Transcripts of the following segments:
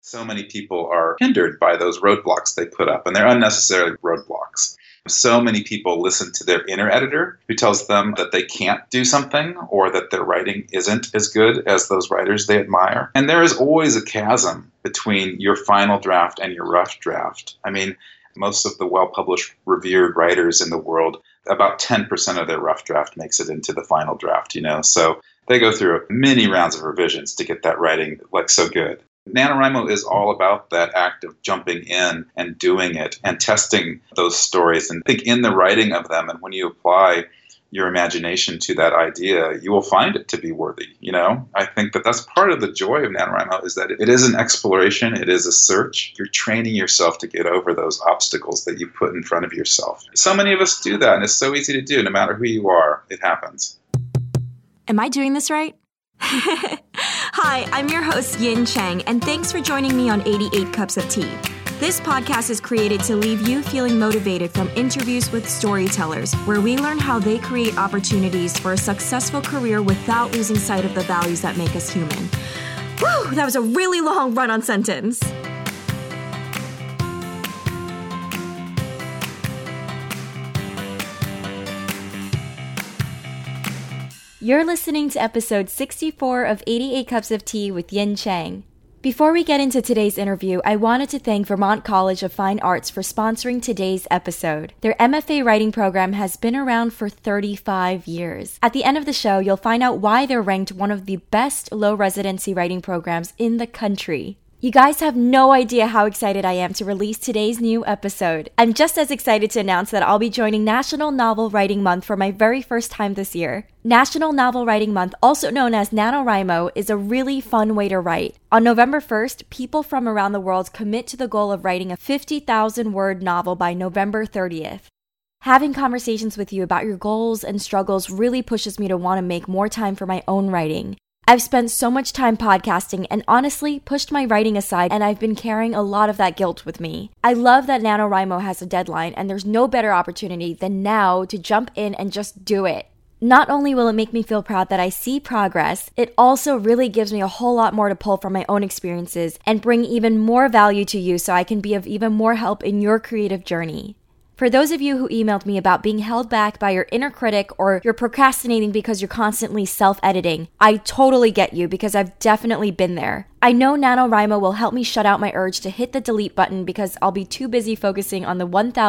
So many people are hindered by those roadblocks they put up, and they're unnecessary roadblocks. So many people listen to their inner editor who tells them that they can't do something or that their writing isn't as good as those writers they admire. And there is always a chasm between your final draft and your rough draft. I mean, most of the well-published, revered writers in the world, about 10% of their rough draft makes it into the final draft, So they go through many rounds of revisions to get that writing so good. NaNoWriMo is all about that act of jumping in and doing it and testing those stories. And I think in the writing of them, and when you apply your imagination to that idea, you will find it to be worthy. I think that that's part of the joy of NaNoWriMo, is that it is an exploration. It is a search. You're training yourself to get over those obstacles that you put in front of yourself. So many of us do that, and it's so easy to do. No matter who you are, it happens. Am I doing this right? Hi, I'm your host, Yin Chang, and thanks for joining me on 88 Cups of Tea. This podcast is created to leave you feeling motivated from interviews with storytellers, where we learn how they create opportunities for a successful career without losing sight of the values that make us human. Whew, that was a really long run-on sentence. You're listening to episode 64 of 88 Cups of Tea with Yin Chang. Before we get into today's interview, I wanted to thank Vermont College of Fine Arts for sponsoring today's episode. Their MFA writing program has been around for 35 years. At the end of the show, you'll find out why they're ranked one of the best low-residency writing programs in the country. You guys have no idea how excited I am to release today's new episode. I'm just as excited to announce that I'll be joining National Novel Writing Month for my very first time this year. National Novel Writing Month, also known as NaNoWriMo, is a really fun way to write. On November 1st, people from around the world commit to the goal of writing a 50,000-word novel by November 30th. Having conversations with you about your goals and struggles really pushes me to want to make more time for my own writing. I've spent so much time podcasting and honestly pushed my writing aside, and I've been carrying a lot of that guilt with me. I love that NaNoWriMo has a deadline, and there's no better opportunity than now to jump in and just do it. Not only will it make me feel proud that I see progress, it also really gives me a whole lot more to pull from my own experiences and bring even more value to you so I can be of even more help in your creative journey. For those of you who emailed me about being held back by your inner critic or you're procrastinating because you're constantly self-editing, I totally get you because I've definitely been there. I know NaNoWriMo will help me shut out my urge to hit the delete button because I'll be too busy focusing on the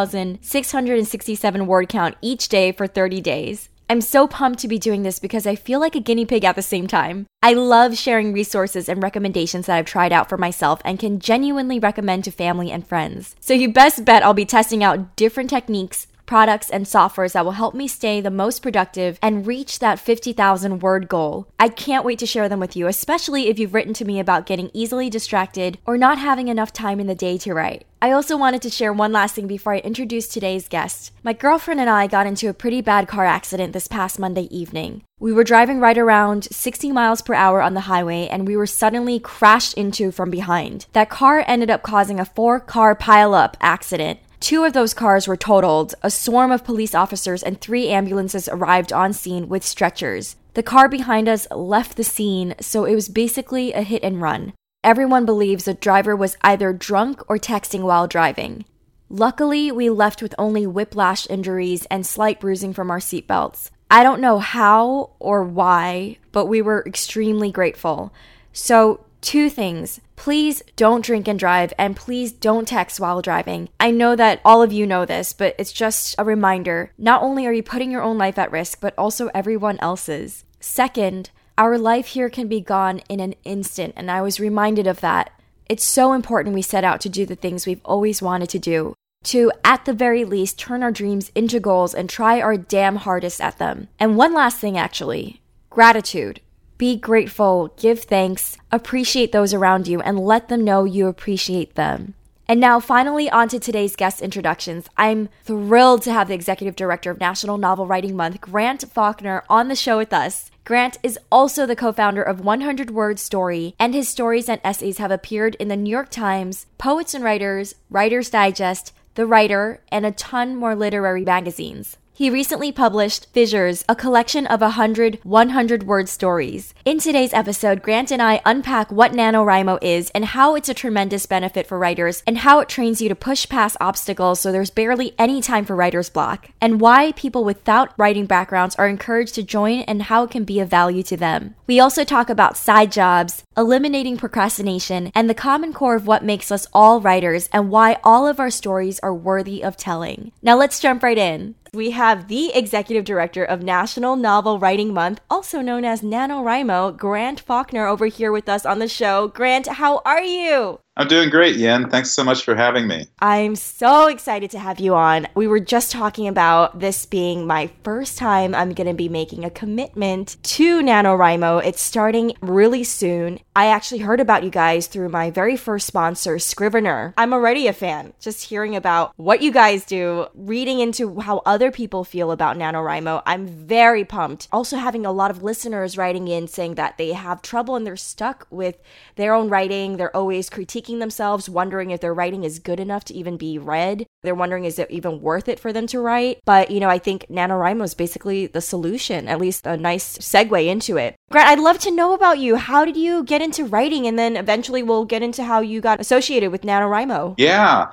1,667 word count each day for 30 days. I'm so pumped to be doing this because I feel like a guinea pig at the same time. I love sharing resources and recommendations that I've tried out for myself and can genuinely recommend to family and friends. So you best bet I'll be testing out different techniques, products, and softwares that will help me stay the most productive and reach that 50,000 word goal. I can't wait to share them with you, especially if you've written to me about getting easily distracted or not having enough time in the day to write. I also wanted to share one last thing before I introduce today's guest. My girlfriend and I got into a pretty bad car accident this past Monday evening. We were driving right around 60 miles per hour on the highway and we were suddenly crashed into from behind. That car ended up causing a 4-car pileup accident. 2 of those cars were totaled, a swarm of police officers and 3 ambulances arrived on scene with stretchers. The car behind us left the scene, so it was basically a hit and run. Everyone believes the driver was either drunk or texting while driving. Luckily, we left with only whiplash injuries and slight bruising from our seatbelts. I don't know how or why, but we were extremely grateful. So, 2 things. Please don't drink and drive, and please don't text while driving. I know that all of you know this, but it's just a reminder. Not only are you putting your own life at risk, but also everyone else's. Second, our life here can be gone in an instant, and I was reminded of that. It's so important we set out to do the things we've always wanted to do. To, at the very least, turn our dreams into goals and try our damn hardest at them. And one last thing, actually. Gratitude. Be grateful, give thanks, appreciate those around you, and let them know you appreciate them. And now, finally, on to today's guest introductions. I'm thrilled to have the Executive Director of National Novel Writing Month, Grant Faulkner, on the show with us. Grant is also the co-founder of 100 Word Story, and his stories and essays have appeared in the New York Times, Poets and Writers, Writer's Digest, The Writer, and a ton more literary magazines. He recently published Fissures, a collection of 100 100-word stories. In today's episode, Grant and I unpack what NaNoWriMo is and how it's a tremendous benefit for writers and how it trains you to push past obstacles so there's barely any time for writer's block, and why people without writing backgrounds are encouraged to join and how it can be of value to them. We also talk about side jobs, eliminating procrastination, and the common core of what makes us all writers and why all of our stories are worthy of telling. Now let's jump right in. We have the Executive Director of National Novel Writing Month, also known as NaNoWriMo, Grant Faulkner, over here with us on the show. Grant, how are you? I'm doing great, Yen. Thanks so much for having me. I'm so excited to have you on. We were just talking about this being my first time I'm going to be making a commitment to NaNoWriMo. It's starting really soon. I actually heard about you guys through my very first sponsor, Scrivener. I'm already a fan. Just hearing about what you guys do, reading into how other people feel about NaNoWriMo, I'm very pumped. Also having a lot of listeners writing in saying that they have trouble and they're stuck with their own writing. They're always critiquing themselves, wondering if their writing is good enough to even be read. They're wondering, is it even worth it for them to write? But, I think NaNoWriMo is basically the solution, at least a nice segue into it. Grant, I'd love to know about you. How did you get into writing? And then eventually we'll get into how you got associated with NaNoWriMo. Yeah,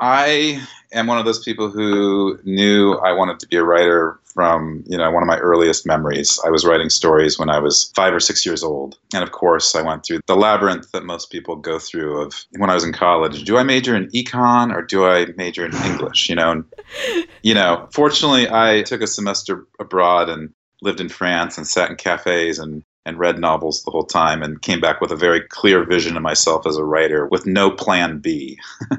I am one of those people who knew I wanted to be a writer from, one of my earliest memories. I was writing stories when I was 5 or 6 years old. And of course, I went through the labyrinth that most people go through of when I was in college. Do I major in econ or do I major in English? Fortunately, I took a semester abroad and lived in France and sat in cafes and read novels the whole time and came back with a very clear vision of myself as a writer with no plan B.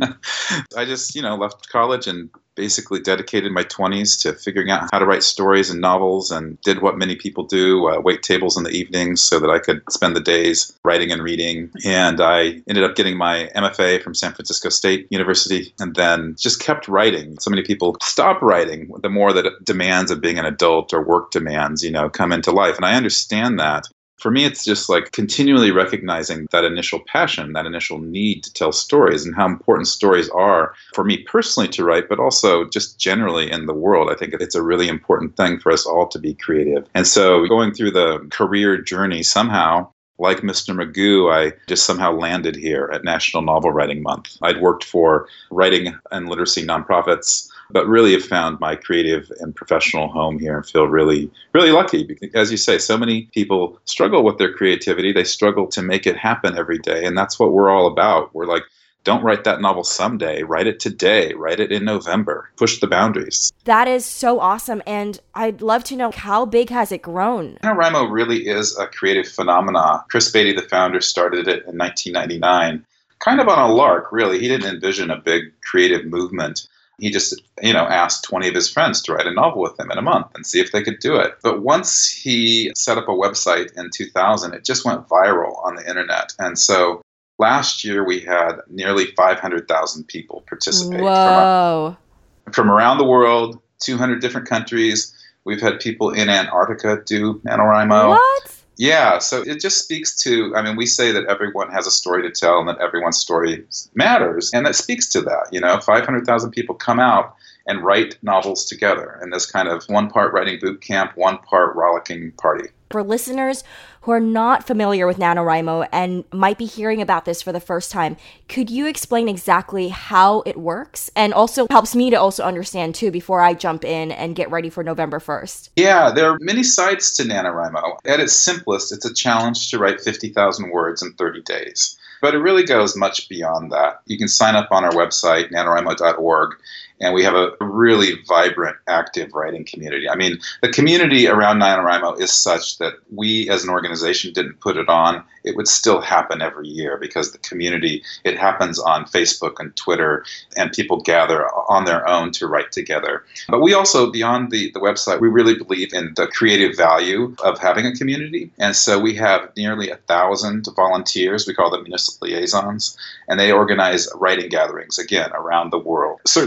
I just, left college and basically dedicated my 20s to figuring out how to write stories and novels and did what many people do, wait tables in the evenings so that I could spend the days writing and reading. And I ended up getting my MFA from San Francisco State University and then just kept writing. So many people stop writing the more that demands of being an adult or work demands, come into life. And I understand that. For me, it's just like continually recognizing that initial passion, that initial need to tell stories and how important stories are for me personally to write, but also just generally in the world. I think it's a really important thing for us all to be creative. And so going through the career journey somehow, like Mr. Magoo, I just somehow landed here at National Novel Writing Month. I'd worked for writing and literacy nonprofits, but really have found my creative and professional home here and feel really, really lucky. Because, as you say, so many people struggle with their creativity. They struggle to make it happen every day. And that's what we're all about. We're like, don't write that novel someday. Write it today. Write it in November. Push the boundaries. That is so awesome. And I'd love to know, how big has it grown? NaNoWriMo really is a creative phenomenon. Chris Beatty, the founder, started it in 1999, kind of on a lark, really. He didn't envision a big creative movement. He just, asked 20 of his friends to write a novel with him in a month and see if they could do it. But once he set up a website in 2000, it just went viral on the internet. And so last year we had nearly 500,000 people participate. Whoa. From around the world, 200 different countries. We've had people in Antarctica do NaNoWriMo. What? Yeah, so it just speaks to, we say that everyone has a story to tell and that everyone's story matters. And that speaks to that, 500,000 people come out and write novels together in this kind of one part writing boot camp, one part rollicking party. For listeners who are not familiar with NaNoWriMo and might be hearing about this for the first time, could you explain exactly how it works? And also helps me to also understand too before I jump in and get ready for November 1st. Yeah, there are many sides to NaNoWriMo. At its simplest, it's a challenge to write 50,000 words in 30 days. But it really goes much beyond that. You can sign up on our website, nanowrimo.org, and we have a really vibrant, active writing community. The community around NaNoWriMo is such that we as an organization didn't put it on. It would still happen every year because the community, it happens on Facebook and Twitter, and people gather on their own to write together. But we also, beyond the website, we really believe in the creative value of having a community. And so we have nearly 1,000 volunteers. We call them municipal liaisons, and they organize writing gatherings, again, around the world. Certainly every major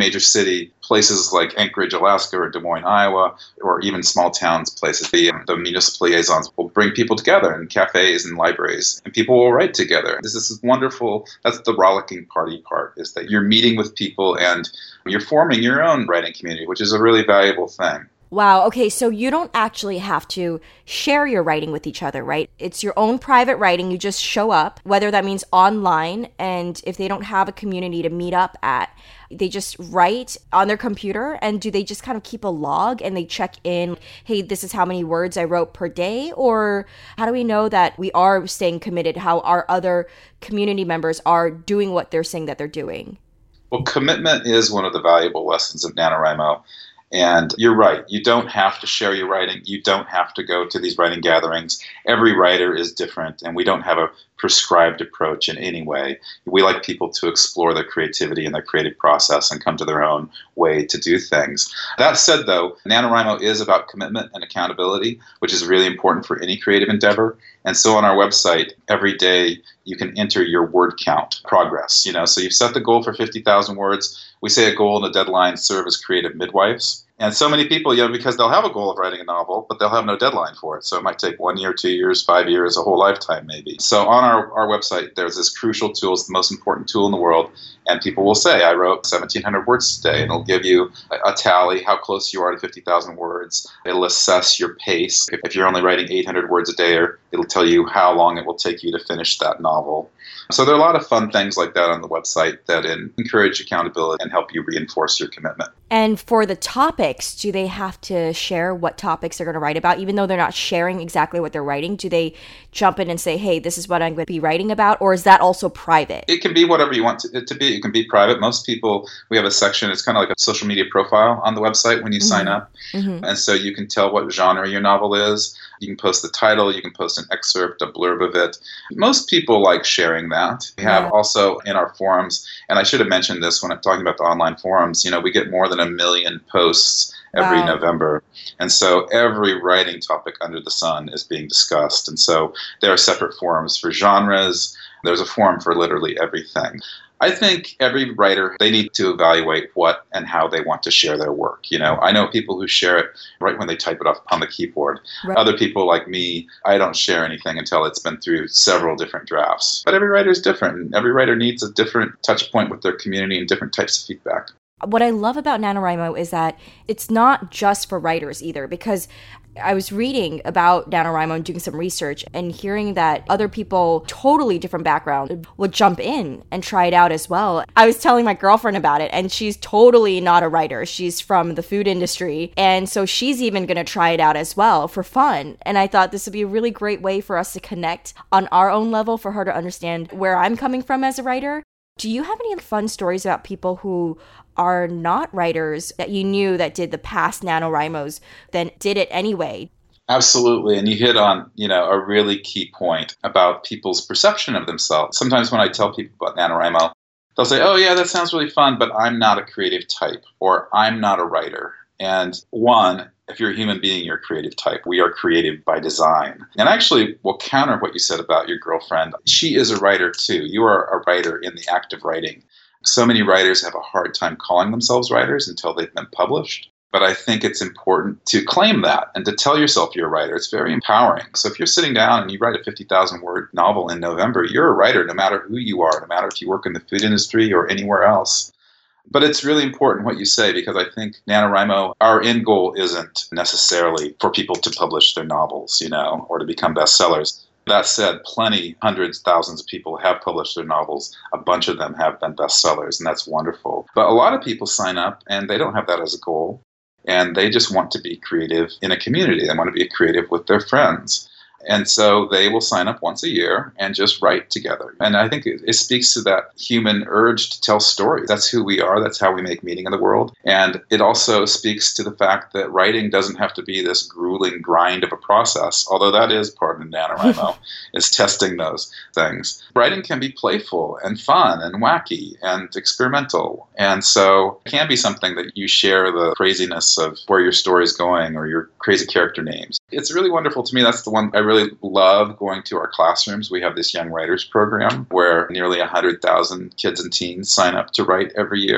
major city, places like Anchorage, Alaska, or Des Moines, Iowa, or even small towns places. The municipal liaisons will bring people together in cafes and libraries, and people will write together. This is wonderful. That's the rollicking party part, is that you're meeting with people and you're forming your own writing community, which is a really valuable thing. Wow. Okay. So you don't actually have to share your writing with each other, right? It's your own private writing. You just show up, whether that means online. And if they don't have a community to meet up at, they just write on their computer. And do they just kind of keep a log and they check in, hey, this is how many words I wrote per day? Or how do we know that we are staying committed, how our other community members are doing what they're saying that they're doing? Well, commitment is one of the valuable lessons of NaNoWriMo. And you're right. You don't have to share your writing. You don't have to go to these writing gatherings. Every writer is different, and we don't have a prescribed approach in any way. We like people to explore their creativity and their creative process and come to their own way to do things. That said, though, NaNoWriMo is about commitment and accountability, which is really important for any creative endeavor. And so on our website, every day you can enter your word count progress. So you've set the goal for 50,000 words. We say a goal and a deadline serve as creative midwives. And so many people, because they'll have a goal of writing a novel, but they'll have no deadline for it. So it might take 1 year, 2 years, 5 years, a whole lifetime maybe. So on our website, there's this crucial tool. It's the most important tool in the world. And people will say, I wrote 1,700 words today. And it'll give you a tally, how close you are to 50,000 words. It'll assess your pace. If you're only writing 800 words a day, it'll tell you how long it will take you to finish that novel. So there are a lot of fun things like that on the website that encourage accountability and help you reinforce your commitment. And for the topics, do they have to share what topics they're going to write about? Even though they're not sharing exactly what they're writing, do they jump in and say, hey, this is what I'm going to be writing about? Or is that also private? It can be whatever you want it to be. It can be private. Most people, we have a section, it's kind of like a social media profile on the website when you sign up. Mm-hmm. And so you can tell what genre your novel is. You can post the title, you can post an excerpt, a blurb of it. Most people like sharing that. We have also in our forums, and I should have mentioned this when I'm talking about the online forums, we get more than 1 million posts every November. And so every writing topic under the sun is being discussed. And so there are separate forums for genres. There's a forum for literally everything. I think every writer, they need to evaluate what and how they want to share their work. I know people who share it right when they type it up on the keyboard. Right. Other people like me, I don't share anything until it's been through several different drafts. But every writer is different, and every writer needs a different touch point with their community and different types of feedback. What I love about NaNoWriMo is that it's not just for writers either, because I was reading about NaNoWriMo and doing some research and hearing that other people, totally different background, would jump in and try it out as well. I was telling my girlfriend about it, and she's totally not a writer. She's from the food industry, and so she's even going to try it out as well for fun. And I thought this would be a really great way for us to connect on our own level, for her to understand where I'm coming from as a writer. Do you have any fun stories about people who are not writers that you knew that did the past NaNoWriMos, then did it anyway? Absolutely. And you hit on, a really key point about people's perception of themselves. Sometimes when I tell people about NaNoWriMo, they'll say, oh yeah, that sounds really fun, but I'm not a creative type, or I'm not a writer. And one, if you're a human being, you're a creative type. We are creative by design. And actually, we'll counter what you said about your girlfriend. She is a writer too. You are a writer in the act of writing. So many writers have a hard time calling themselves writers until they've been published. But I think it's important to claim that and to tell yourself you're a writer. It's very empowering. So if you're sitting down and you write a 50,000 word novel in November, you're a writer no matter who you are, no matter if you work in the food industry or anywhere else. But it's really important what you say, because I think NaNoWriMo, our end goal isn't necessarily for people to publish their novels, or to become bestsellers. That said, hundreds, thousands of people have published their novels. A bunch of them have been bestsellers, and that's wonderful. But a lot of people sign up, and they don't have that as a goal, and they just want to be creative in a community. They want to be creative with their friends. And so they will sign up once a year and just write together. And I think it speaks to that human urge to tell stories. That's who we are. That's how we make meaning in the world. And it also speaks to the fact that writing doesn't have to be this grueling grind of a process, although that is part of NaNoWriMo, is testing those things. Writing can be playful and fun and wacky and experimental. And so it can be something that you share the craziness of where your story is going or your crazy character names. It's really wonderful to me. That's the one I really love going to our classrooms. We have this Young Writers program where nearly 100,000 kids and teens sign up to write every year.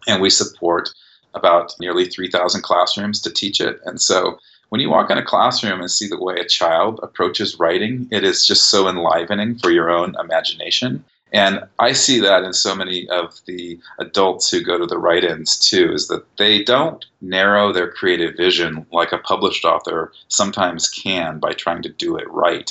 And we support about nearly 3,000 classrooms to teach it. And so when you walk in a classroom and see the way a child approaches writing, it is just so enlivening for your own imagination. And I see that in so many of the adults who go to the write-ins too, is that they don't narrow their creative vision like a published author sometimes can by trying to do it right.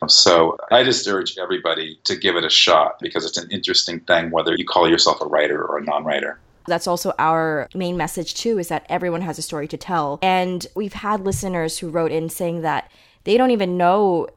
So I just urge everybody to give it a shot because it's an interesting thing, whether you call yourself a writer or a non-writer. That's also our main message too, is that everyone has a story to tell. And we've had listeners who wrote in saying that they don't even know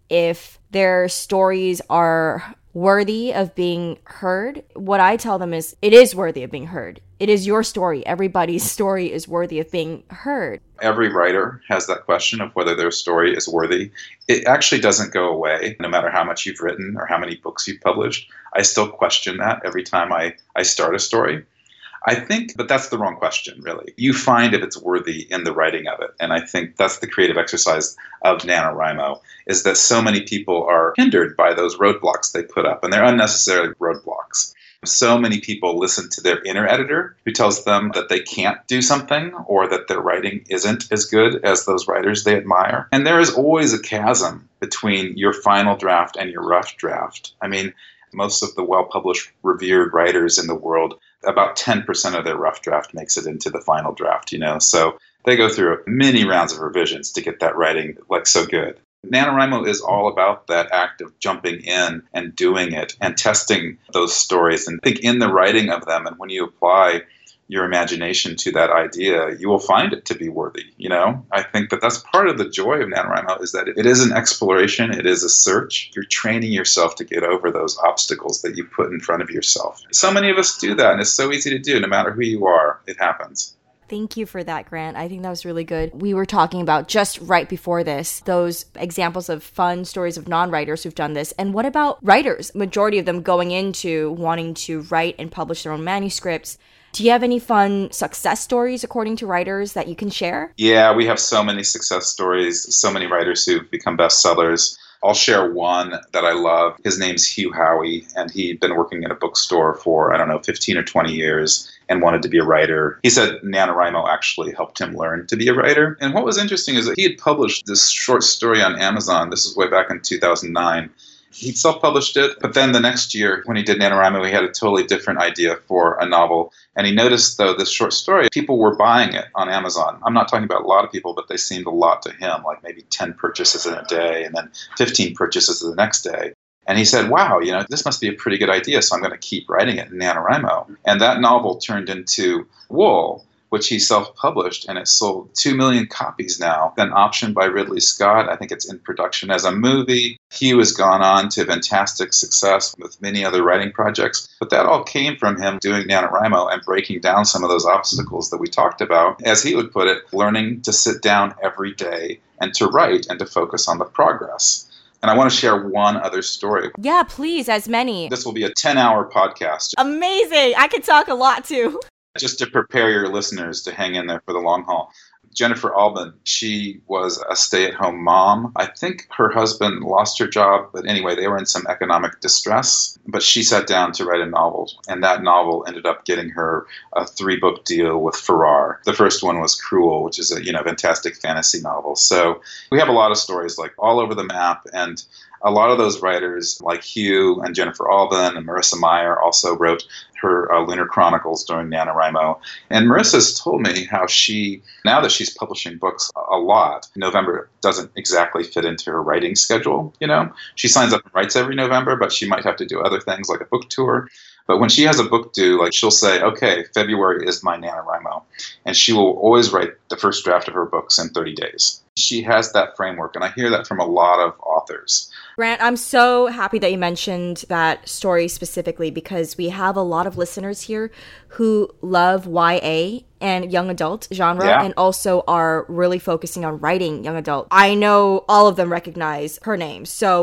if their stories are worthy of being heard. What I tell them is, it is worthy of being heard. It is your story. Everybody's story is worthy of being heard. Every writer has that question of whether their story is worthy. It actually doesn't go away, no matter how much you've written or how many books you've published. I still question that every time I start a story. I think, but that's the wrong question, really. You find if it's worthy in the writing of it. And I think that's the creative exercise of NaNoWriMo, is that so many people are hindered by those roadblocks they put up, and they're unnecessary roadblocks. So many people listen to their inner editor who tells them that they can't do something or that their writing isn't as good as those writers they admire. And there is always a chasm between your final draft and your rough draft. I mean, most of the well-published, revered writers in the world, about 10% of their rough draft makes it into the final draft, So they go through many rounds of revisions to get that writing so good. NaNoWriMo is all about that act of jumping in and doing it and testing those stories and think in the writing of them. And when you apply your imagination to that idea, you will find it to be worthy. I think that that's part of the joy of NaNoWriMo, is that it is an exploration. It is a search. You're training yourself to get over those obstacles that you put in front of yourself. So many of us do that, and it's so easy to do. No matter who you are, it happens. Thank you for that, Grant. I think that was really good. We were talking about, just right before this, those examples of fun stories of non-writers who've done this. And what about writers? Majority of them going into wanting to write and publish their own manuscripts. Do you have any fun success stories, according to writers, that you can share? Yeah, we have so many success stories, so many writers who've become bestsellers. I'll share one that I love. His name's Hugh Howey, and he'd been working in a bookstore for, 15 or 20 years and wanted to be a writer. He said NaNoWriMo actually helped him learn to be a writer. And what was interesting is that he had published this short story on Amazon. This is way back in 2009. He self-published it, but then the next year when he did NaNoWriMo, he had a totally different idea for a novel. And he noticed, though, this short story, people were buying it on Amazon. I'm not talking about a lot of people, but they seemed a lot to him, like maybe 10 purchases in a day and then 15 purchases the next day. And he said, wow, this must be a pretty good idea, so I'm going to keep writing it in NaNoWriMo. And that novel turned into Wool, which he self-published, and it sold 2 million copies now, then optioned by Ridley Scott. I think it's in production as a movie. Hugh has gone on to fantastic success with many other writing projects, but that all came from him doing NaNoWriMo and breaking down some of those obstacles that we talked about. As he would put it, learning to sit down every day and to write and to focus on the progress. And I want to share one other story. Yeah, please, as many. This will be a 10-hour podcast. Amazing. I could talk a lot too. Just to prepare your listeners to hang in there for the long haul. Jennifer Albin, she was a stay-at-home mom. I think her husband lost her job, but anyway, they were in some economic distress. But she sat down to write a novel, and that novel ended up getting her a 3-book deal with Farrar. The first one was Cruel, which is a fantastic fantasy novel. So we have a lot of stories like all over the map, and a lot of those writers, like Hugh and Jennifer Albin and Marissa Meyer, also wrote her Lunar Chronicles during NaNoWriMo. And Marissa's told me how now that she's publishing books a lot, November doesn't exactly fit into her writing schedule, She signs up and writes every November, but she might have to do other things like a book tour. But when she has a book due, she'll say, okay, February is my NaNoWriMo. And she will always write the first draft of her books in 30 days. She has that framework, and I hear that from a lot of authors. Grant, I'm so happy that you mentioned that story specifically, because we have a lot of listeners here who love YA and young adult genre, and also are really focusing on writing young adult. I know all of them recognize her name. So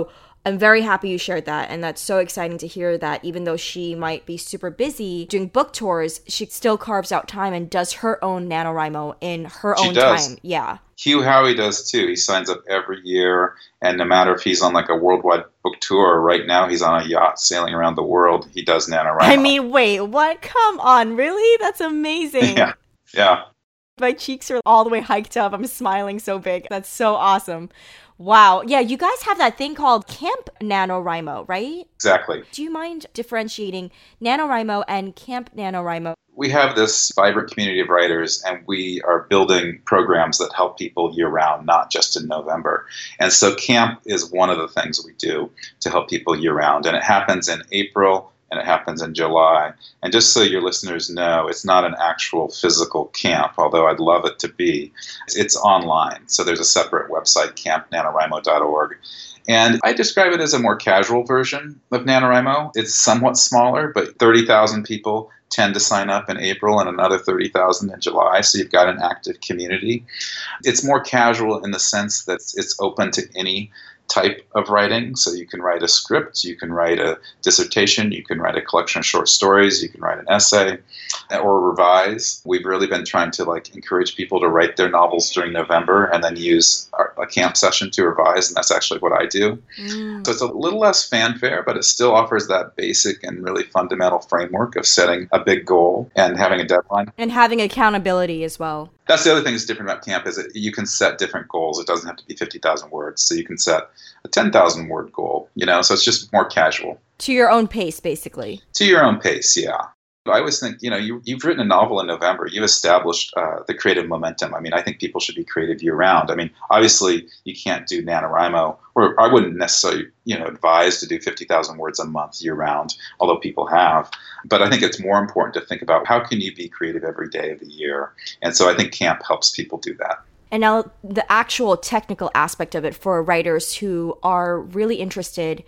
I'm very happy you shared that, and that's so exciting to hear that even though she might be super busy doing book tours, she still carves out time and does her own NaNoWriMo in her own time. Yeah. Hugh Howey does too. He signs up every year, and no matter if he's on like a worldwide book tour or right now he's on a yacht sailing around the world, he does NaNoWriMo. I mean, wait, what? Come on, really? That's amazing. Yeah. My cheeks are all the way hiked up. I'm smiling so big. That's so awesome. Wow. Yeah, you guys have that thing called Camp NaNoWriMo, right? Exactly. Do you mind differentiating NaNoWriMo and Camp NaNoWriMo? We have this vibrant community of writers, and we are building programs that help people year-round, not just in November. And so camp is one of the things we do to help people year-round. And it happens in April, and it happens in July. And just so your listeners know, it's not an actual physical camp, although I'd love it to be. It's online. So there's a separate website, campnanowrimo.org. And I describe it as a more casual version of NaNoWriMo. It's somewhat smaller, but 30,000 people tend to sign up in April and another 30,000 in July. So you've got an active community. It's more casual in the sense that it's open to any type of writing. So you can write a script, you can write a dissertation, you can write a collection of short stories, you can write an essay or revise. We've really been trying to encourage people to write their novels during November and then use a camp session to revise, and that's actually what I do. So it's a little less fanfare, but it still offers that basic and really fundamental framework of setting a big goal and having a deadline. And having accountability as well. That's the other thing that's different about camp is that you can set different goals. It doesn't have to be 50,000 words. So you can set a 10,000 word goal, so it's just more casual. To your own pace, basically. To your own pace, yeah. I always think, you've written a novel in November. You've established the creative momentum. I mean, I think people should be creative year-round. I mean, obviously, you can't do NaNoWriMo, or I wouldn't necessarily, advise to do 50,000 words a month year-round, although people have. But I think it's more important to think about how can you be creative every day of the year. And so I think camp helps people do that. And now the actual technical aspect of it for writers who are really interested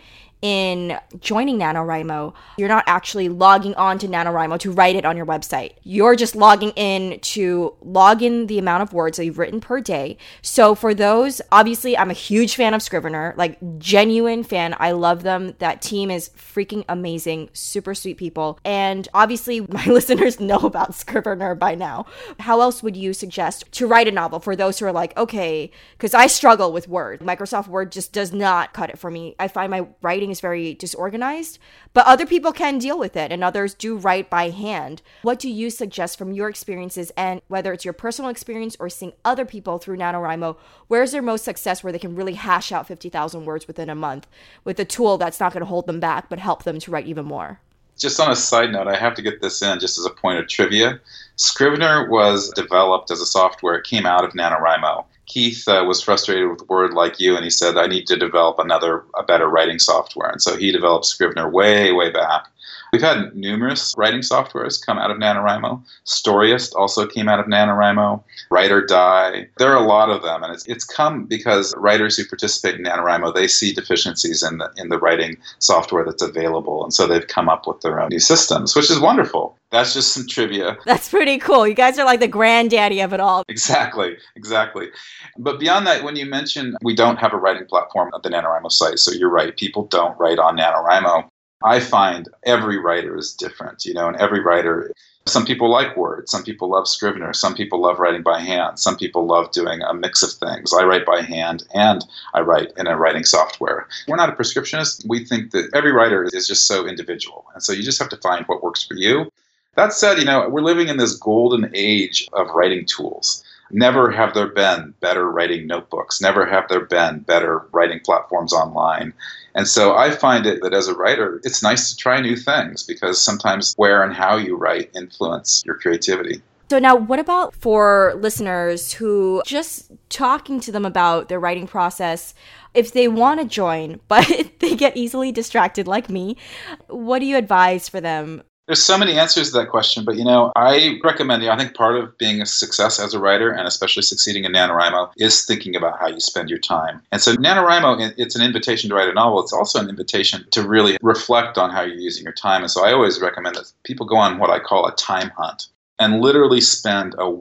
in joining NaNoWriMo, you're not actually logging on to NaNoWriMo to write it on your website. You're just logging in to log in the amount of words that you've written per day. So for those, obviously, I'm a huge fan of Scrivener, genuine fan. I love them. That team is freaking amazing, super sweet people. And obviously, my listeners know about Scrivener by now. How else would you suggest to write a novel for those who are okay, because I struggle with Word. Microsoft Word just does not cut it for me. I find my writing is very disorganized, but other people can deal with it and others do write by hand. What do you suggest from your experiences, and whether it's your personal experience or seeing other people through NaNoWriMo, where's their most success where they can really hash out 50,000 words within a month with a tool that's not going to hold them back but help them to write even more? Just on a side note, I have to get this in just as a point of trivia. Scrivener was developed as a software. It came out of NaNoWriMo. Keith was frustrated with Word like you, and he said, I need to develop a better writing software. And so he developed Scrivener way, way back. We've had numerous writing softwares come out of NaNoWriMo. Storyist also came out of NaNoWriMo. Write or Die. There are a lot of them, and it's come because writers who participate in NaNoWriMo, they see deficiencies in the writing software that's available, and so they've come up with their own new systems, which is wonderful. That's just some trivia. That's pretty cool. You guys are like the granddaddy of it all. Exactly. But beyond that, when you mention we don't have a writing platform at the NaNoWriMo site, so you're right, people don't write on NaNoWriMo. I find every writer is different, and every writer, some people like Word, some people love Scrivener, some people love writing by hand, some people love doing a mix of things. I write by hand and I write in a writing software. We're not a prescriptionist. We think that every writer is just so individual. And so you just have to find what works for you. That said, we're living in this golden age of writing tools. Never have there been better writing notebooks. Never have there been better writing platforms online. And so I find it that as a writer, it's nice to try new things because sometimes where and how you write influence your creativity. So now what about for listeners who just talking to them about their writing process, if they want to join, but they get easily distracted like me, what do you advise for them? There's so many answers to that question, but I recommend, I think part of being a success as a writer and especially succeeding in NaNoWriMo is thinking about how you spend your time. And so NaNoWriMo, it's an invitation to write a novel. It's also an invitation to really reflect on how you're using your time. And so I always recommend that people go on what I call a time hunt and literally spend a week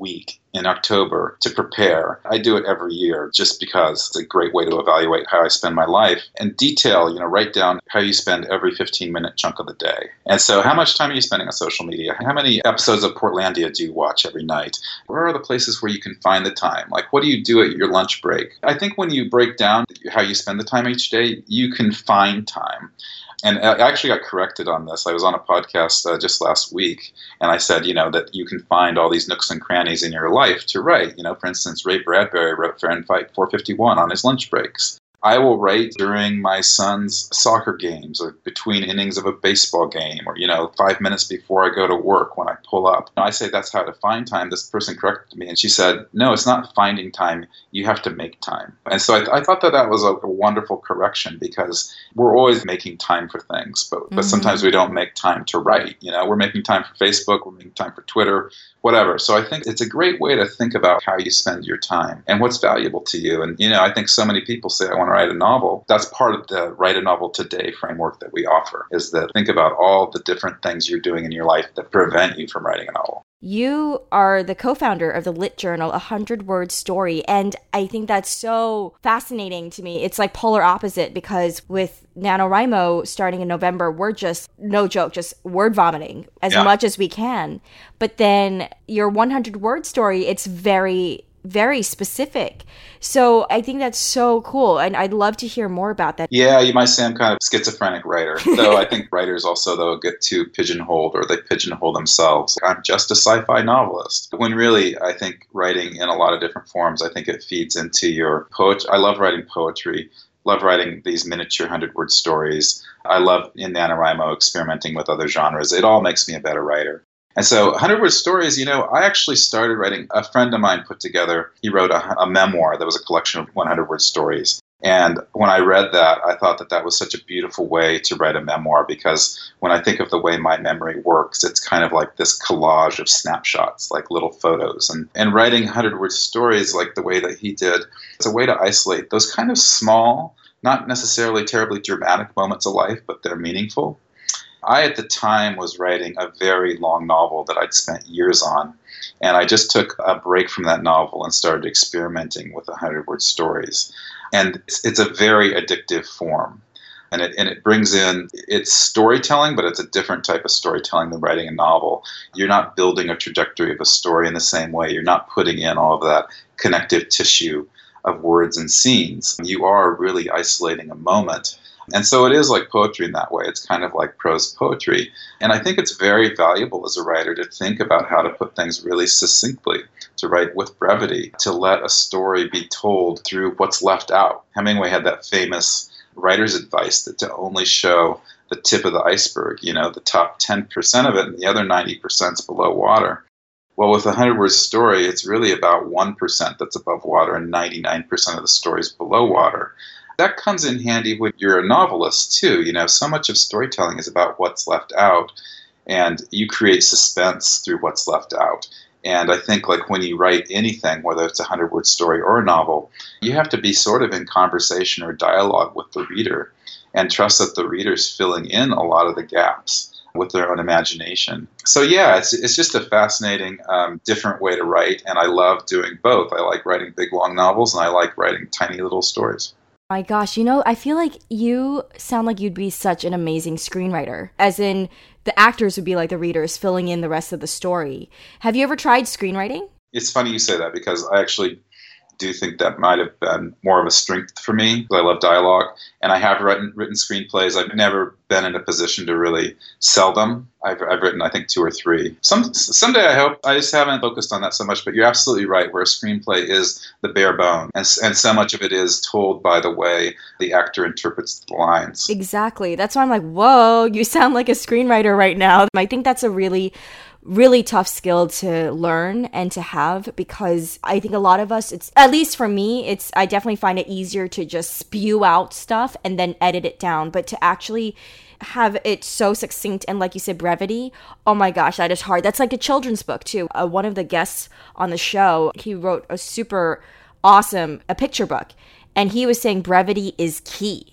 in October to prepare. I do it every year just because it's a great way to evaluate how I spend my life and detail, write down how you spend every 15-minute chunk of the day. And so how much time are you spending on social media? How many episodes of Portlandia do you watch every night? Where are the places where you can find the time? Like, what do you do at your lunch break? I think when you break down how you spend the time each day, you can find time. And I actually got corrected on this. I was on a podcast just last week, and I said, that you can find all these nooks and crannies in your life to write. For instance, Ray Bradbury wrote Fahrenheit 451 on his lunch breaks. I will write during my son's soccer games or between innings of a baseball game or, 5 minutes before I go to work when I pull up. I say that's how to find time. This person corrected me and she said, no, it's not finding time. You have to make time. And so I thought that was a wonderful correction because we're always making time for things, but sometimes we don't make time to write. We're making time for Facebook, we're making time for Twitter, whatever. So I think it's a great way to think about how you spend your time and what's valuable to you. And, I think so many people say, I want to write a novel. That's part of the Write a Novel Today framework that we offer, is that think about all the different things you're doing in your life that prevent you from writing a novel. You are the co-founder of the lit journal, 100-Word Story, and I think that's so fascinating to me. It's like polar opposite because with NaNoWriMo starting in November, we're just, no joke, just word vomiting as much as we can. But then your 100-Word Story, it's very, very specific. So I think that's so cool, and I'd love to hear more about that. Yeah, you might say I'm kind of a schizophrenic writer, though I think writers also, though, get too pigeonholed, or they pigeonhole themselves. I'm just a sci-fi novelist. When really, I think writing in a lot of different forms, I think it feeds into your poetry. I love writing poetry. Love writing these miniature 100-word stories. I love in NaNoWriMo experimenting with other genres. It all makes me a better writer. And so 100-Word Stories, I actually started writing, a friend of mine put together, he wrote a memoir that was a collection of 100-word stories. And when I read that, I thought that was such a beautiful way to write a memoir, because when I think of the way my memory works, it's kind of like this collage of snapshots, like little photos. And writing 100-word stories like the way that he did, it's a way to isolate those kind of small, not necessarily terribly dramatic moments of life, but they're meaningful. I, at the time, was writing a very long novel that I'd spent years on, and I just took a break from that novel and started experimenting with 100-word stories. And it's a very addictive form, and it brings in, it's storytelling, but it's a different type of storytelling than writing a novel. You're not building a trajectory of a story in the same way. You're not putting in all of that connective tissue of words and scenes. You are really isolating a moment. And so it is like poetry in that way. It's kind of like prose poetry. And I think it's very valuable as a writer to think about how to put things really succinctly, to write with brevity, to let a story be told through what's left out. Hemingway had that famous writer's advice that to only show the tip of the iceberg, the top 10% of it, and the other 90% is below water. Well, with a 100-word story, it's really about 1% that's above water and 99% of the story is below water. That comes in handy when you're a novelist, too. So much of storytelling is about what's left out, and you create suspense through what's left out. And I think, like, when you write anything, whether it's a 100-word story or a novel, you have to be sort of in conversation or dialogue with the reader and trust that the reader's filling in a lot of the gaps with their own imagination. So yeah, it's just a fascinating, different way to write, and I love doing both. I like writing big, long novels, and I like writing tiny little stories. My gosh, I feel like you sound like you'd be such an amazing screenwriter, as in the actors would be like the readers filling in the rest of the story. Have you ever tried screenwriting? It's funny you say that, because I actually do think that might have been more of a strength for me, because I love dialogue, and I have written screenplays. I've never been in a position to really sell them. I've written, I think, 2 or 3. Someday, I hope. I just haven't focused on that so much, but you're absolutely right, where a screenplay is the bare bone, and so much of it is told by the way the actor interprets the lines. Exactly. That's why I'm like, whoa, you sound like a screenwriter right now. I think that's a really tough skill to learn and to have, because I think a lot of us, it's, at least for me, I definitely find it easier to just spew out stuff and then edit it down, but to actually have it so succinct and, like you said, brevity, oh my gosh, that is hard. That's like a children's book too. One of the guests on the show, he wrote a super awesome picture book, and he was saying brevity is key.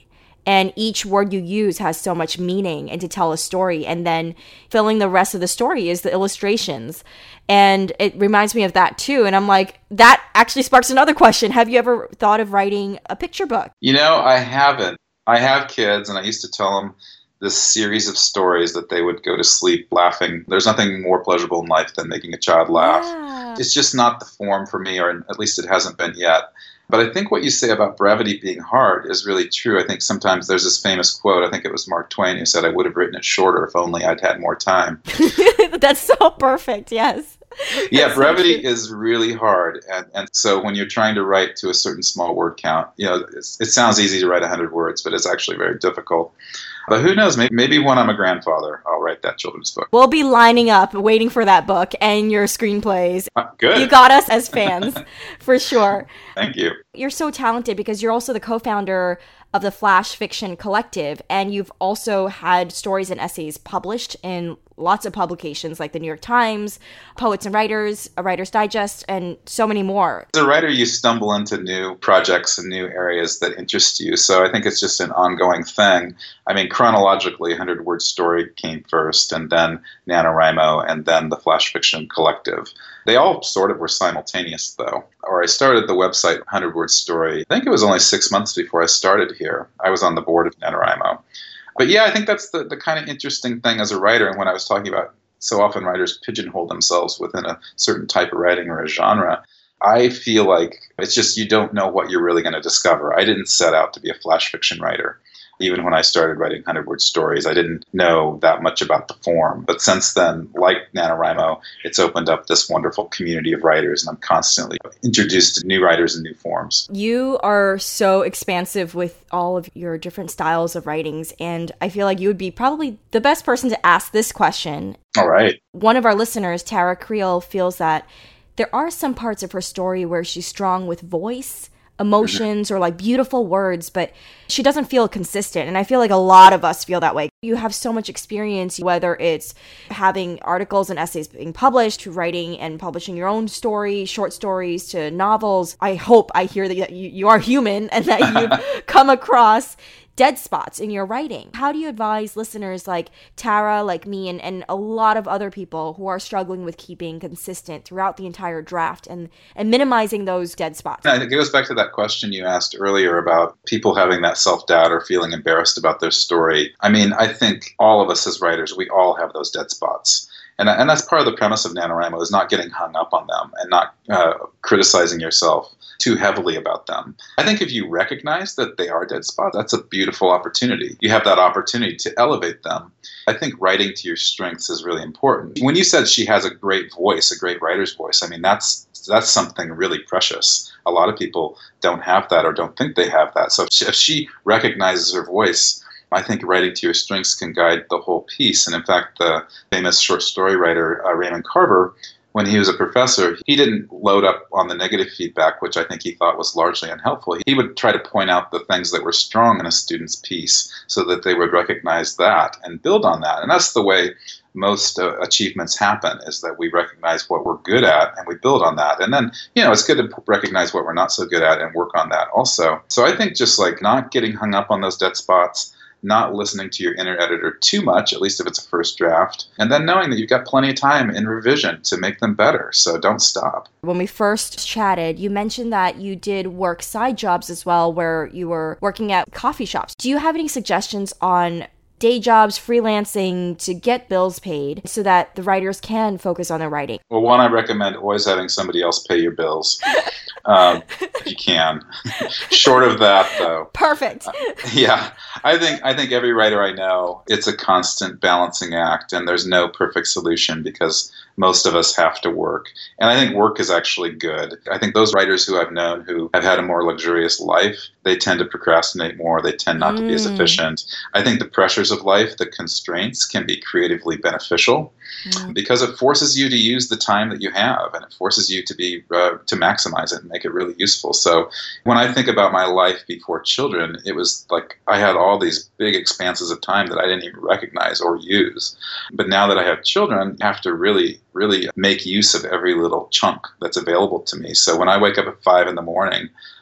and each word you use has so much meaning and to tell a story, and then filling the rest of the story is the illustrations. And it reminds me of that too. And I'm like, that actually sparks another question. Have you ever thought of writing a picture book? I haven't. I have kids, and I used to tell them this series of stories that they would go to sleep laughing. There's nothing more pleasurable in life than making a child laugh. Yeah. It's just not the form for me, or at least it hasn't been yet. But I think what you say about brevity being hard is really true. I think sometimes there's this famous quote, I think it was Mark Twain, who said, I would have written it shorter if only I'd had more time. That's so perfect, yes. Yeah, brevity is really hard. And so when you're trying to write to a certain small word count, it sounds easy to write 100 words, but it's actually very difficult. But who knows, maybe when I'm a grandfather, I'll write that children's book. We'll be lining up, waiting for that book and your screenplays. Good. You got us as fans, for sure. Thank you. You're so talented because you're also the co-founder of the Flash Fiction Collective, and you've also had stories and essays published in lots of publications like the New York Times, Poets and Writers, A Writer's Digest, and so many more. As a writer, you stumble into new projects and new areas that interest you. So I think it's just an ongoing thing. I mean, chronologically, 100-Word Story came first, and then NaNoWriMo, and then the Flash Fiction Collective. They all sort of were simultaneous, though. Or I started the website 100-Word Story. I think it was only 6 months before I started here. I was on the board of NaNoWriMo. But yeah, I think that's the kind of interesting thing as a writer. And when I was talking about so often writers pigeonhole themselves within a certain type of writing or a genre, I feel like it's just you don't know what you're really going to discover. I didn't set out to be a flash fiction writer. Even when I started writing 100-Word Stories, I didn't know that much about the form. But since then, like NaNoWriMo, it's opened up this wonderful community of writers, and I'm constantly introduced to new writers and new forms. You are so expansive with all of your different styles of writings, and I feel like you would be probably the best person to ask this question. All right. One of our listeners, Tara Creel, feels that there are some parts of her story where she's strong with voice, emotions, or like beautiful words, but she doesn't feel consistent. And I feel like a lot of us feel that way. You have so much experience, whether it's having articles and essays being published, to writing and publishing your own story, short stories, to novels. I hope I hear that you are human and that you've come across dead spots in your writing. How do you advise listeners like Tara, like me, and a lot of other people who are struggling with keeping consistent throughout the entire draft and minimizing those dead spots? I think it goes back to that question you asked earlier about people having that self-doubt or feeling embarrassed about their story. I mean, I think all of us as writers, we all have those dead spots. And that's part of the premise of NaNoWriMo, is not getting hung up on them and not criticizing yourself too heavily about them. I think if you recognize that they are dead spots, that's a beautiful opportunity. You have that opportunity to elevate them. I think writing to your strengths is really important. When you said she has a great voice, a great writer's voice, I mean, that's something really precious. A lot of people don't have that or don't think they have that. So if she recognizes her voice, I think writing to your strengths can guide the whole piece. And in fact, the famous short story writer Raymond Carver, when he was a professor, he didn't load up on the negative feedback, which I think he thought was largely unhelpful. He would try to point out the things that were strong in a student's piece so that they would recognize that and build on that. And that's the way most achievements happen, is that we recognize what we're good at and we build on that. And then, it's good to recognize what we're not so good at and work on that also. So I think just like not getting hung up on those dead spots, not listening to your inner editor too much, at least if it's a first draft, and then knowing that you've got plenty of time in revision to make them better. So don't stop. When we first chatted, you mentioned that you did work side jobs as well, where you were working at coffee shops. Do you have any suggestions on day jobs, freelancing, to get bills paid so that the writers can focus on their writing? Well, one, I recommend always having somebody else pay your bills. If you can. Short of that, though. Perfect. Yeah. I think every writer I know, it's a constant balancing act, and there's no perfect solution because most of us have to work. And I think work is actually good. I think those writers who I've known who have had a more luxurious life, they tend to procrastinate more. They tend not to be as efficient. I think the pressures of life, the constraints, can be creatively beneficial because it forces you to use the time that you have, and it forces you to be to maximize it and make it really useful. So when I think about my life before children, it was like I had all these big expanses of time that I didn't even recognize or use. But now that I have children, I have to really make use of every little chunk that's available to me. So when I wake up at 5 in the morning,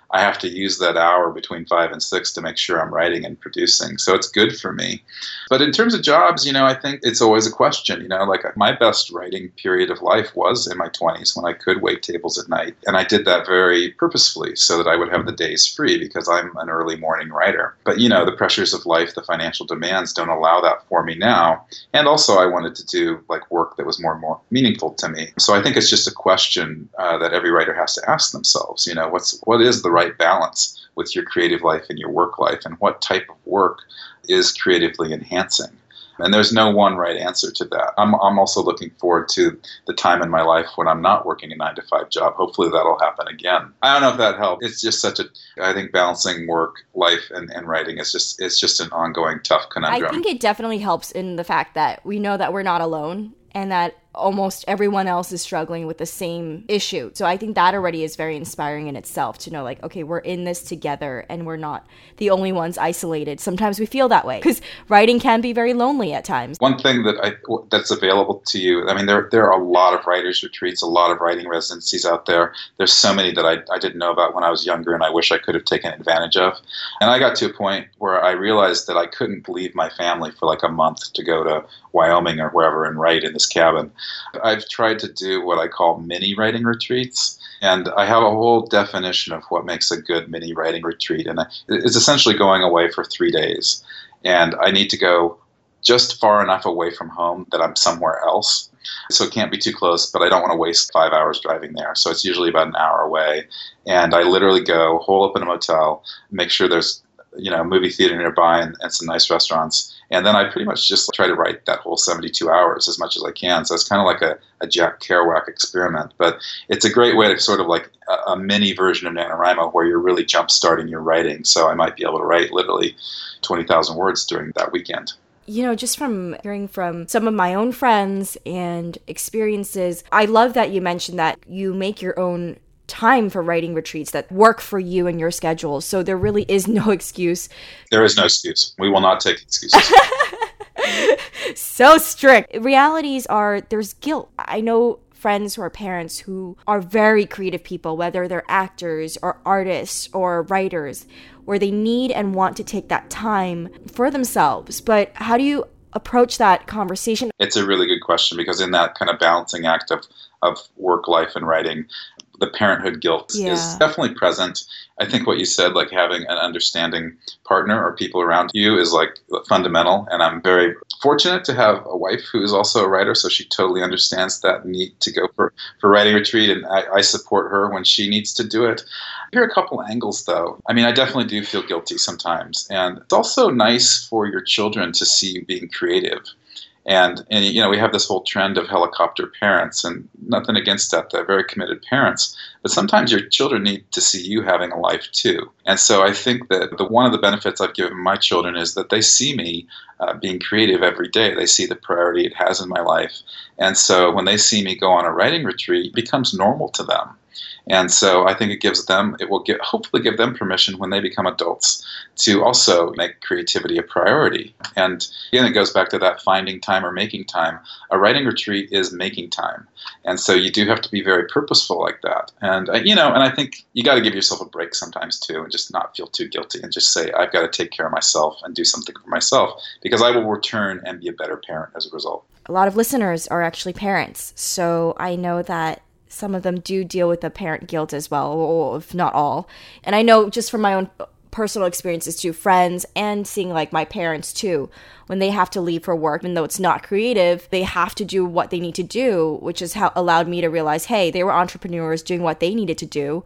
I have to use that hour between 5 and 6 to make sure I'm writing and producing. So it's good for me. But in terms of jobs, I think it's always a question. Like my best writing period of life was in my 20s when I could wait tables at night. And I did that very purposefully so that I would have the days free because I'm an early morning writer. But, the pressures of life, the financial demands don't allow that for me now. And also I wanted to do work that was more and more meaningful to me. So I think it's just a question that every writer has to ask themselves. What is the right balance with your creative life and your work life, and what type of work is creatively enhancing? And there's no one right answer to that. I'm also looking forward to the time in my life when I'm not working a 9-to-5 job. Hopefully that'll happen again. I don't know if that helps. It's just I think balancing work, life, and writing is just an ongoing tough conundrum. I think it definitely helps in the fact that we know that we're not alone and that almost everyone else is struggling with the same issue. So I think that already is very inspiring in itself to know okay, we're in this together and we're not the only ones isolated. Sometimes we feel that way because writing can be very lonely at times. One thing that's available to you, there are a lot of writers' retreats, a lot of writing residencies out there. There's so many that I didn't know about when I was younger and I wish I could have taken advantage of. And I got to a point where I realized that I couldn't leave my family for a month to go to Wyoming or wherever and write in this cabin. I've tried to do what I call mini writing retreats, and I have a whole definition of what makes a good mini writing retreat. And it's essentially going away for 3 days. And I need to go just far enough away from home that I'm somewhere else. So it can't be too close, but I don't want to waste 5 hours driving there. So it's usually about an hour away. And I literally go hole up in a motel, make sure there's a movie theater nearby and some nice restaurants. And then I pretty much just try to write that whole 72 hours as much as I can. So it's kind of like a Jack Kerouac experiment. But it's a great way to sort of a mini version of NaNoWriMo where you're really jump-starting your writing. So I might be able to write literally 20,000 words during that weekend. Just from hearing from some of my own friends and experiences, I love that you mentioned that you make your own time for writing retreats that work for you and your schedule. So there really is no excuse. There is no excuse. We will not take excuses. So strict. Realities are there's guilt. I know friends who are parents who are very creative people, whether they're actors or artists or writers, where they need and want to take that time for themselves. But how do you approach that conversation? It's a really good question because in that kind of balancing act of work, life, and writing, the parenthood guilt is definitely present. I think what you said, having an understanding partner or people around you is fundamental. And I'm very fortunate to have a wife who is also a writer. So she totally understands that need to go for writing retreat. And I support her when she needs to do it. Here are a couple angles, though. I definitely do feel guilty sometimes. And it's also nice for your children to see you being creative. And we have this whole trend of helicopter parents, and nothing against that. They're very committed parents. But sometimes your children need to see you having a life too. And so I think that one of the benefits I've given my children is that they see me being creative every day. They see the priority it has in my life. And so when they see me go on a writing retreat, it becomes normal to them. And so I think it will hopefully give them permission when they become adults to also make creativity a priority. And again, it goes back to that finding time or making time. A writing retreat is making time. And so you do have to be very purposeful like that. And, and I think you got to give yourself a break sometimes too and just not feel too guilty and just say, I've got to take care of myself and do something for myself because I will return and be a better parent as a result. A lot of listeners are actually parents. So I know that some of them do deal with the parent guilt as well, or if not all. And I know just from my own personal experiences too, friends and seeing my parents too, when they have to leave for work, even though it's not creative, they have to do what they need to do, which is how allowed me to realize, hey, they were entrepreneurs doing what they needed to do.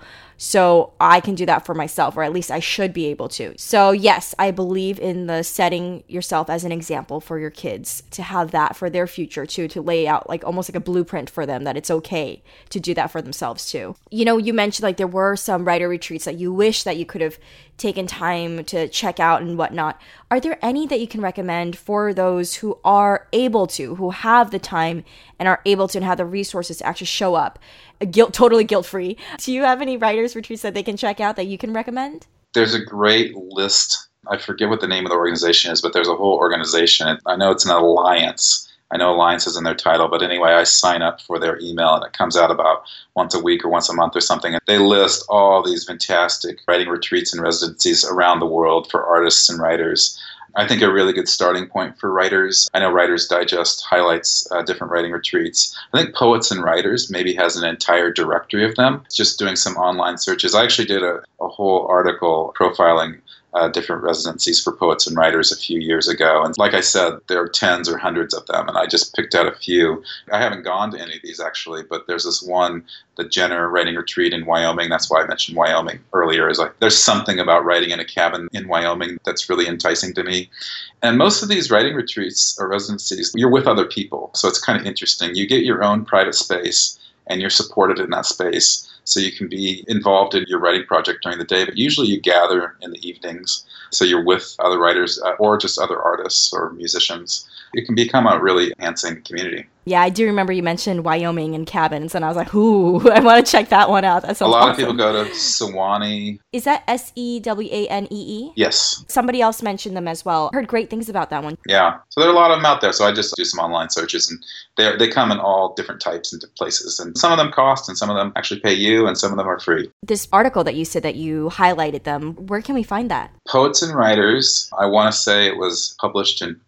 So I can do that for myself, or at least I should be able to. So yes, I believe in the setting yourself as an example for your kids to have that for their future too, to lay out almost like a blueprint for them that it's okay to do that for themselves too. You mentioned there were some writer retreats that you wish that you could have taken time to check out and whatnot. Are there any that you can recommend for those who are able to, who have the time and are able to and have the resources to actually show up? Totally guilt-free. Do you have any writers' retreats that they can check out that you can recommend? There's a great list. I forget what the name of the organization is, but there's a whole organization. I know it's an alliance I know Alliance is in their title, but anyway, I sign up for their email and it comes out about once a week or once a month or something. And they list all these fantastic writing retreats and residencies around the world for artists and writers. I think a really good starting point for writers. I know Writer's Digest highlights different writing retreats. I think Poets and Writers maybe has an entire directory of them. Just doing some online searches. I actually did a whole article profiling different residencies for poets and writers a few years ago. And like I said, there are tens or hundreds of them, and I just picked out a few. I haven't gone to any of these actually, but there's this one, the Jenner Writing Retreat in Wyoming. That's why I mentioned Wyoming earlier. Is like there's something about writing in a cabin in Wyoming that's really enticing to me. And most of these writing retreats or residencies, you're with other people. So it's kind of interesting. You get your own private space and you're supported in that space. So you can be involved in your writing project during the day, but usually you gather in the evenings. So you're with other writers or just other artists or musicians. It can become a really enhancing community. Yeah, I do remember you mentioned Wyoming and cabins, and I was like, ooh, I want to check that one out. That sounds A lot awesome. of people go to Sewanee. Is that Sewanee? Yes. Somebody else mentioned them as well. Heard great things about that one. Yeah. So there are a lot of them out there. So I just do some online searches, and they come in all different types and places. And some of them cost, and some of them actually pay you, and some of them are free. This article that you said that you highlighted them, where can we find that? Poets and Writers, I want to say it was published in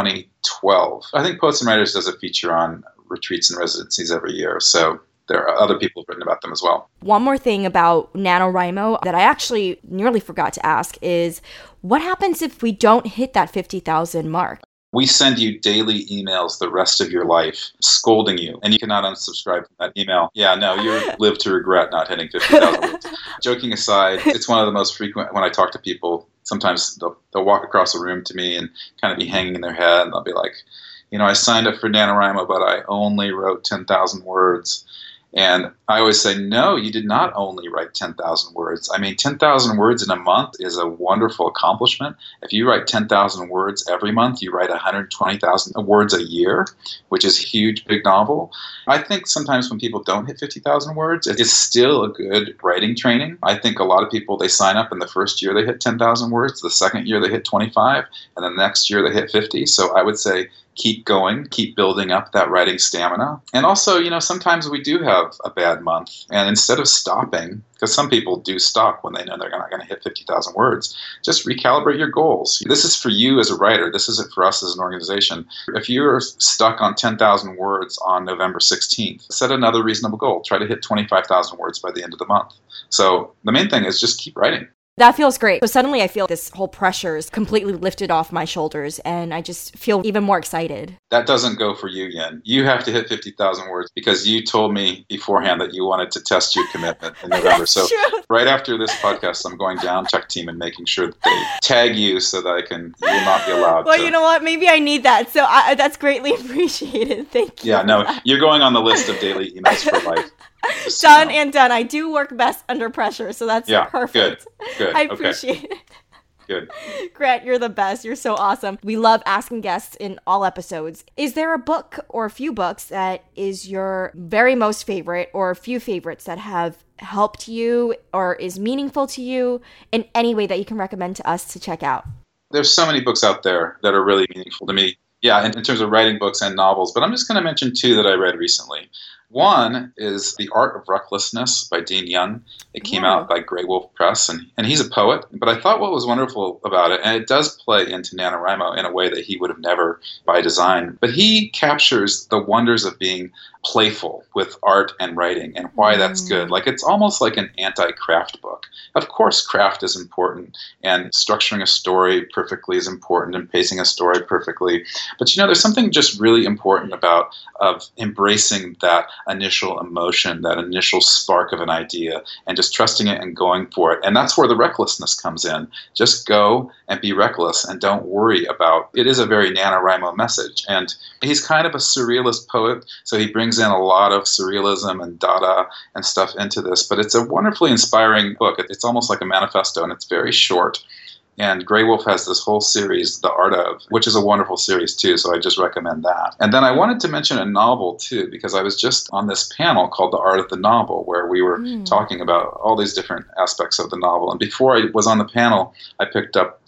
2012. I think Poets and Writers does a feature on retreats and residencies every year. So there are other people who've written about them as well. One more thing about NaNoWriMo that I actually nearly forgot to ask is, what happens if we don't hit that 50,000 mark? We send you daily emails the rest of your life scolding you, and you cannot unsubscribe from that email. Yeah, no, you live to regret not hitting 50,000 words. Joking aside, it's one of the most frequent when I talk to people. Sometimes they'll walk across a room to me and kind of be hanging in their head, and they'll be like, I signed up for NaNoWriMo, but I only wrote 10,000 words. And I always say, no, you did not only write 10,000 words. I mean, 10,000 words in a month is a wonderful accomplishment. If you write 10,000 words every month, you write 120,000 words a year, which is a huge, big novel. I think sometimes when people don't hit 50,000 words, it's still a good writing training. I think a lot of people, they sign up and the first year they hit 10,000 words, the second year they hit 25, and then the next year they hit 50. So I would say, keep going, keep building up that writing stamina. And also, sometimes we do have a bad month. And instead of stopping, because some people do stop when they know they're not going to hit 50,000 words, just recalibrate your goals. This is for you as a writer. This isn't for us as an organization. If you're stuck on 10,000 words on November 16th, set another reasonable goal. Try to hit 25,000 words by the end of the month. So the main thing is just keep writing. That feels great. So suddenly I feel this whole pressure is completely lifted off my shoulders, and I just feel even more excited. That doesn't go for you, Yin. You have to hit 50,000 words because you told me beforehand that you wanted to test your commitment in November. So true. Right after this podcast, I'm going down tech team and making sure that they tag you so that you will not be allowed Well, to. you know what? Maybe I need that. So that's greatly appreciated. Thank you. Yeah, no, you're going on the list of daily emails for life. Done and done. I do work best under pressure, so that's perfect. Good. I appreciate it. Good. Grant, you're the best. You're so awesome. We love asking guests in all episodes. Is there a book or a few books that is your very most favorite, or a few favorites that have helped you or is meaningful to you in any way that you can recommend to us to check out? There's so many books out there that are really meaningful to me. Yeah, in terms of writing books and novels, but I'm just going to mention two that I read recently. One is The Art of Recklessness by Dean Young. It came out by Graywolf Press, and he's a poet. But I thought what was wonderful about it, and it does play into NaNoWriMo in a way that he would have never by design, but he captures the wonders of being playful with art and writing and why that's good. Like, it's almost like an anti-craft book. Of course, craft is important, and structuring a story perfectly is important, and pacing a story perfectly. But there's something just really important about embracing that initial emotion, that initial spark of an idea, and just trusting it and going for it. And that's where the recklessness comes in. Just go and be reckless and don't worry about it. Is a very NaNoWriMo message. And he's kind of a surrealist poet, so he brings in a lot of surrealism and Dada and stuff into this. But it's a wonderfully inspiring book. It's almost like a manifesto, and it's very short. And Graywolf has this whole series, The Art of, which is a wonderful series too, so I just recommend that. And then I wanted to mention a novel too, because I was just on this panel called The Art of the Novel, where we were talking about all these different aspects of the novel. And before I was on the panel, I picked up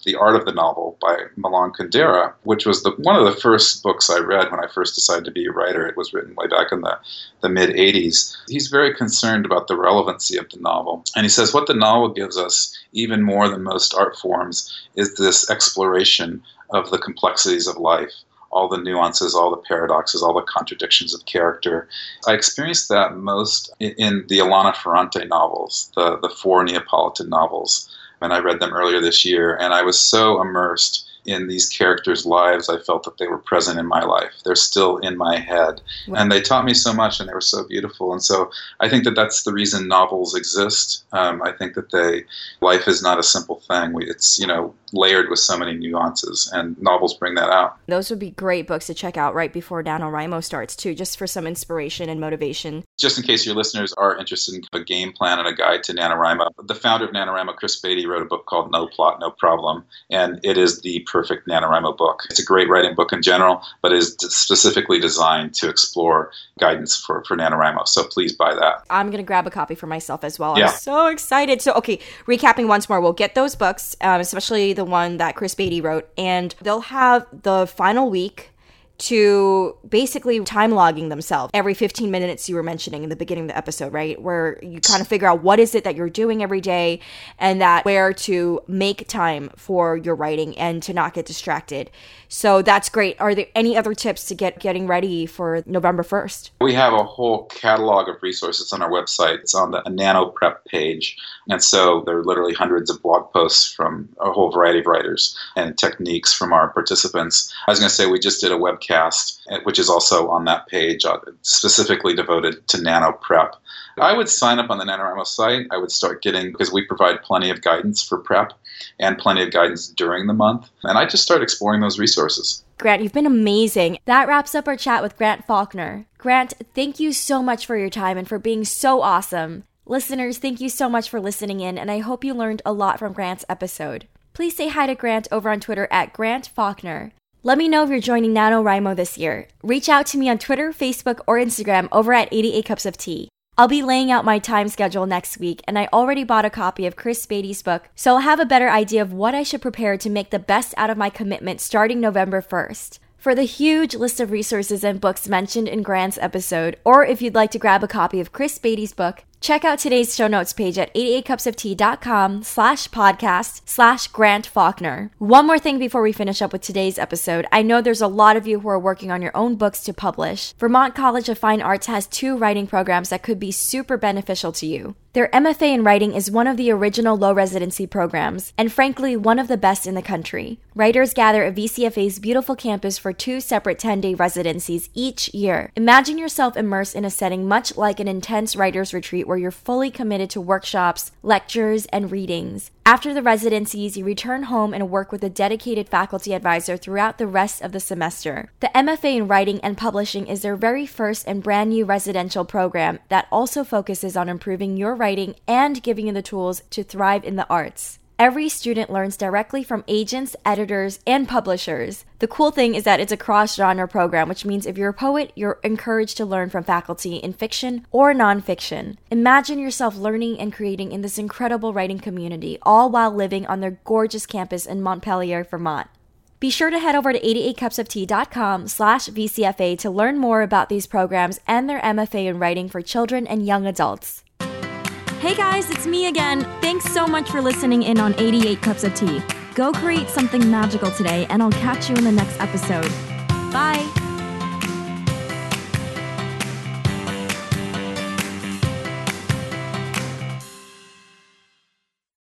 The Art of the Novel by Milan Kundera, which was one of the first books I read when I first decided to be a writer. It was written way back in the mid-'80s. He's very concerned about the relevancy of the novel. And he says what the novel gives us, even more than most art forms, is this exploration of the complexities of life, all the nuances, all the paradoxes, all the contradictions of character. I experienced that most in the Elena Ferrante novels, the 4 Neapolitan novels. And I read them earlier this year, and I was so immersed in these characters' lives, I felt that they were present in my life. They're still in my head. Wow. And they taught me so much, and they were so beautiful. And so I think that that's the reason novels exist. I think that life is not a simple thing. It's, layered with so many nuances, and novels bring that out. Those would be great books to check out right before NaNoWriMo starts, too, just for some inspiration and motivation. Just in case your listeners are interested in a game plan and a guide to NaNoWriMo, the founder of NaNoWriMo, Chris Beatty, wrote a book called No Plot, No Problem, and it is the perfect NaNoWriMo book. It's a great writing book in general, but is specifically designed to explore guidance for NaNoWriMo, so please buy that. I'm going to grab a copy for myself as well. Yeah. I'm so excited. So, okay, recapping once more, we'll get those books, especially the one that Chris Beatty wrote, and they'll have the final week to basically time logging themselves every 15 minutes you were mentioning in the beginning of the episode, right? Where you kind of figure out what is it that you're doing every day and that where to make time for your writing and to not get distracted. So that's great. Are there any other tips to getting ready for November 1st? We have a whole catalog of resources on our website. It's on the NanoPrep page. And so there are literally hundreds of blog posts from a whole variety of writers and techniques from our participants. I was going to say we just did a webcast, which is also on that page, specifically devoted to NanoPrep. I would sign up on the NaNoWriMo site. I would start because we provide plenty of guidance for prep and plenty of guidance during the month. And I just start exploring those resources. Grant, you've been amazing. That wraps up our chat with Grant Faulkner. Grant, thank you so much for your time and for being so awesome. Listeners, thank you so much for listening in, and I hope you learned a lot from Grant's episode. Please say hi to Grant over on Twitter at Grant Faulkner. Let me know if you're joining NaNoWriMo this year. Reach out to me on Twitter, Facebook, or Instagram over at 88 Cups of Tea. I'll be laying out my time schedule next week, and I already bought a copy of Chris Beatty's book, so I'll have a better idea of what I should prepare to make the best out of my commitment starting November 1st. For the huge list of resources and books mentioned in Grant's episode, or if you'd like to grab a copy of Chris Beatty's book, check out today's show notes page at 88cupsoftea.com/podcast/Grant Faulkner. One more thing before we finish up with today's episode. I know there's a lot of you who are working on your own books to publish. Vermont College of Fine Arts has 2 writing programs that could be super beneficial to you. Their MFA in writing is one of the original low residency programs, and frankly, one of the best in the country. Writers gather at VCFA's beautiful campus for 2 separate 10-day residencies each year. Imagine yourself immersed in a setting much like an intense writer's retreat where you're fully committed to workshops, lectures, and readings. After the residencies, you return home and work with a dedicated faculty advisor throughout the rest of the semester. The MFA in Writing and Publishing is their very first and brand new residential program that also focuses on improving your writing and giving you the tools to thrive in the arts. Every student learns directly from agents, editors, and publishers. The cool thing is that it's a cross-genre program, which means if you're a poet, you're encouraged to learn from faculty in fiction or nonfiction. Imagine yourself learning and creating in this incredible writing community, all while living on their gorgeous campus in Montpelier, Vermont. Be sure to head over to 88cupsoftea.com/VCFA to learn more about these programs and their MFA in Writing for children and young adults. Hey guys, it's me again. Thanks so much for listening in on 88 Cups of Tea. Go create something magical today, and I'll catch you in the next episode. Bye!